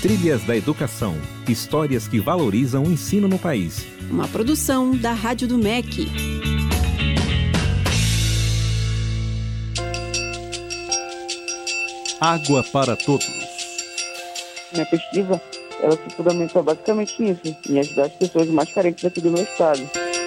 Trilhas da Educação. Histórias que valorizam o ensino no país. Uma produção da Rádio do MEC. Água para todos. Minha pesquisa, ela se fundamenta basicamente nisso, em ajudar as pessoas mais carentes aqui do meu estado.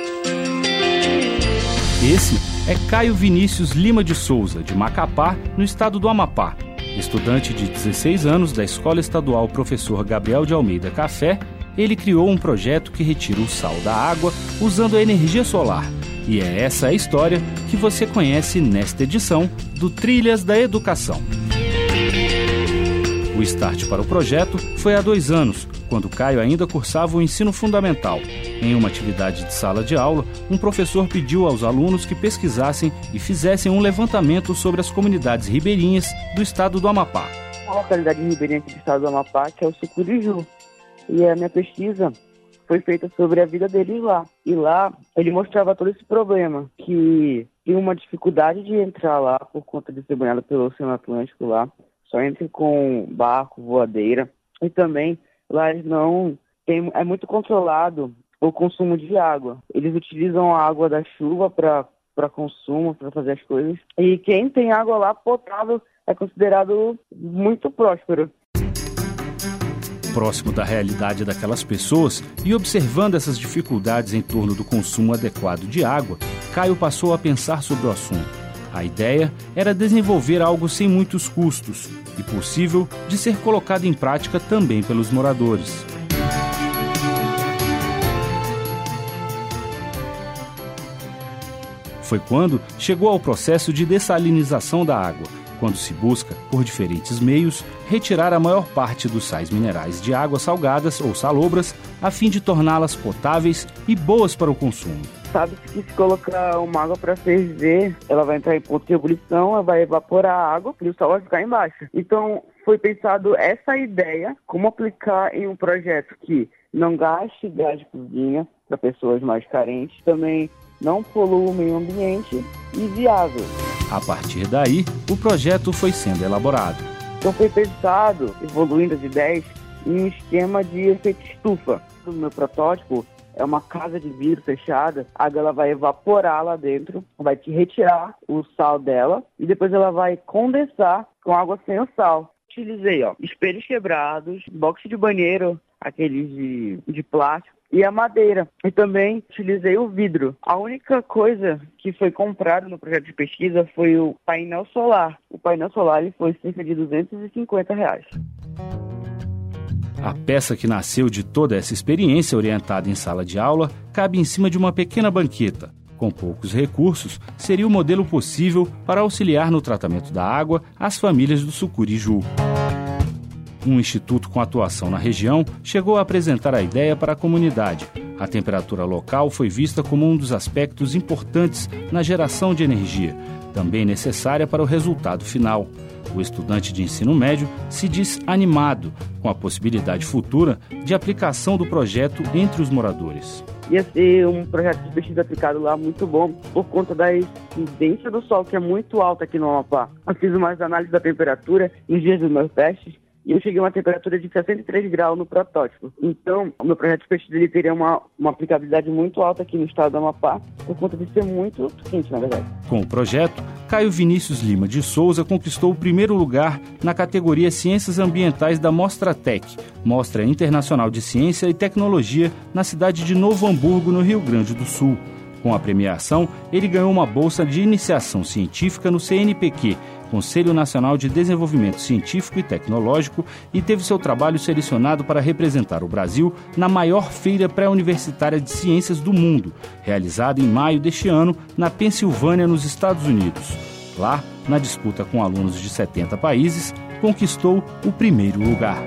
Esse é Caio Vinícius Lima de Souza, de Macapá, no estado do Amapá. Estudante de 16 anos da Escola Estadual Professor Gabriel de Almeida Café, ele criou um projeto que retira o sal da água usando a energia solar. E é essa a história que você conhece nesta edição do Trilhas da Educação. O start para o projeto foi há 2 anos, quando Caio ainda cursava o ensino fundamental. Em uma atividade de sala de aula, um professor pediu aos alunos que pesquisassem e fizessem um levantamento sobre as comunidades ribeirinhas do estado do Amapá. Uma localidade ribeirinha aqui do estado do Amapá, que é o Sucuriju. E a minha pesquisa foi feita sobre a vida deles lá. E lá ele mostrava todo esse problema, que tem uma dificuldade de entrar lá por conta de ser banhado pelo Oceano Atlântico lá. Só entra com barco, voadeira. E também lá eles não tem, é muito controlado o consumo de água. Eles utilizam a água da chuva para consumo, para fazer as coisas. E quem tem água lá potável é considerado muito próspero. Próximo da realidade daquelas pessoas e observando essas dificuldades em torno do consumo adequado de água, Caio passou a pensar sobre o assunto. A ideia era desenvolver algo sem muitos custos e possível de ser colocado em prática também pelos moradores. Foi quando chegou ao processo de dessalinização da água, quando se busca, por diferentes meios, retirar a maior parte dos sais minerais de águas salgadas ou salobras, a fim de torná-las potáveis e boas para o consumo. Sabe-se que se colocar uma água para ferver, ela vai entrar em ponto de ebulição, ela vai evaporar a água e o sal vai ficar embaixo. Então, foi pensado essa ideia, como aplicar em um projeto que não gaste gás de cozinha para pessoas mais carentes, também não polua o meio ambiente e viável. A partir daí, o projeto foi sendo elaborado. Então foi pensado, evoluindo as ideias, em um esquema de efeito estufa. O meu protótipo é uma casa de vidro fechada, a água ela vai evaporar lá dentro, vai te retirar o sal dela e depois ela vai condensar com água sem o sal. Utilizei espelhos quebrados, box de banheiro, aqueles de plástico, e a madeira. E também utilizei o vidro. A única coisa que foi comprado no projeto de pesquisa foi o painel solar. O painel solar ele foi cerca de R$250. A peça que nasceu de toda essa experiência orientada em sala de aula cabe em cima de uma pequena banqueta. Com poucos recursos, seria o modelo possível para auxiliar no tratamento da água as famílias do Sucuriju. Um instituto com atuação na região chegou a apresentar a ideia para a comunidade. A temperatura local foi vista como um dos aspectos importantes na geração de energia, também necessária para o resultado final. O estudante de ensino médio se diz animado com a possibilidade futura de aplicação do projeto entre os moradores. Ia ser um projeto de pesquisa aplicado lá muito bom por conta da incidência do sol, que é muito alta aqui no Amapá. Eu fiz umas análises da temperatura em dias dos meus testes e eu cheguei a uma temperatura de 63 graus no protótipo. Então, o meu projeto de pesquisa ele teria uma aplicabilidade muito alta aqui no estado do Amapá, por conta de ser muito quente, na verdade. Com o projeto, Caio Vinícius Lima de Souza conquistou o primeiro lugar na categoria Ciências Ambientais da Mostratec, Mostra Internacional de Ciência e Tecnologia, na cidade de Novo Hamburgo, no Rio Grande do Sul. Com a premiação, ele ganhou uma bolsa de iniciação científica no CNPq, Conselho Nacional de Desenvolvimento Científico e Tecnológico, e teve seu trabalho selecionado para representar o Brasil na maior feira pré-universitária de ciências do mundo, realizada em maio deste ano na Pensilvânia, nos Estados Unidos. Lá, na disputa com alunos de 70 países, conquistou o primeiro lugar.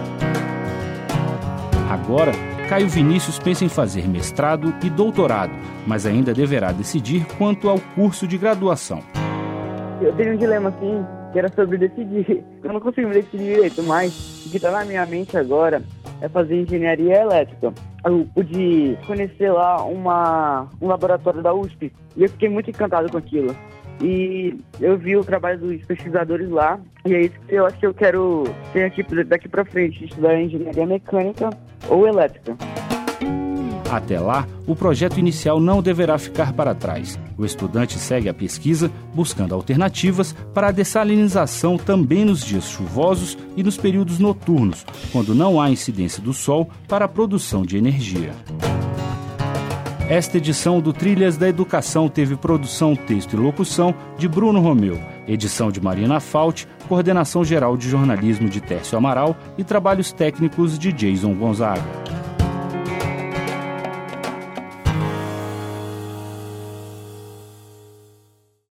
Agora, Caio Vinícius pensa em fazer mestrado e doutorado, mas ainda deverá decidir quanto ao curso de graduação. Eu tenho um dilema assim, que era sobre decidir. Eu não consigo me decidir direito, mas o que está na minha mente agora é fazer engenharia elétrica. Eu pude conhecer lá um laboratório da USP e eu fiquei muito encantado com aquilo. e eu vi o trabalho dos pesquisadores lá, e é isso que eu acho que eu quero ter aqui daqui para frente, estudar engenharia mecânica ou elétrica. Até lá, o projeto inicial não deverá ficar para trás. O estudante segue a pesquisa, buscando alternativas para a dessalinização também nos dias chuvosos e nos períodos noturnos, quando não há incidência do sol para a produção de energia. Esta edição do Trilhas da Educação teve produção, texto e locução de Bruno Romeu, edição de Marina Fauci, coordenação geral de jornalismo de Tércio Amaral e trabalhos técnicos de Jason Gonzaga.